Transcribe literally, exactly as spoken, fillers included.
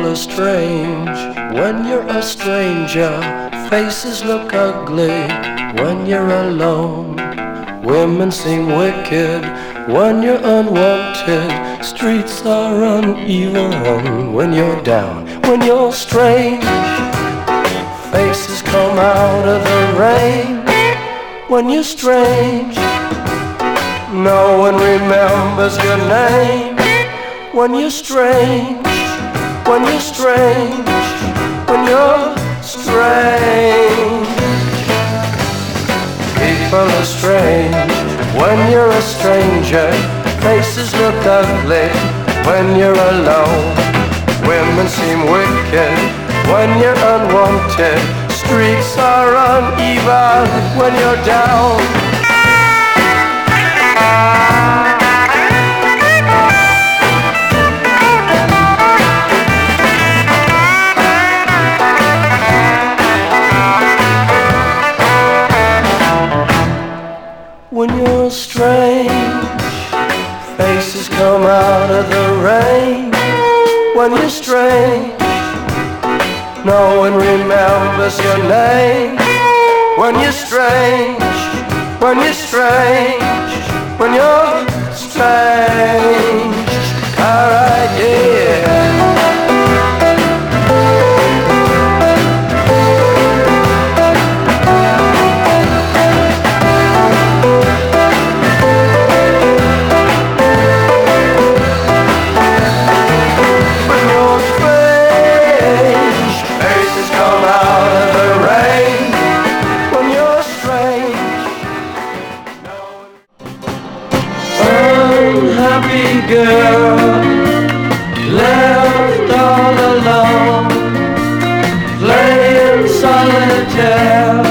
are strange when you're a stranger. Faces look ugly when you're alone. Women seem wicked when you're unwanted. Streets are uneven when you're down. When you're strange, faces come out of the rain. When you're strange, no one remembers your name. When you're strange, when you're strange, when you're strange. People are strange when you're a stranger. Faces look ugly when you're alone. Women seem wicked when you're unwanted. Streets are uneven when you're down. When you're strange, faces come out of the rain. When you're strange, no one remembers your name. When you're strange, when you're strange, when you're strange. Alright, yeah. Unhappy girl, left all alone, playing solitaire.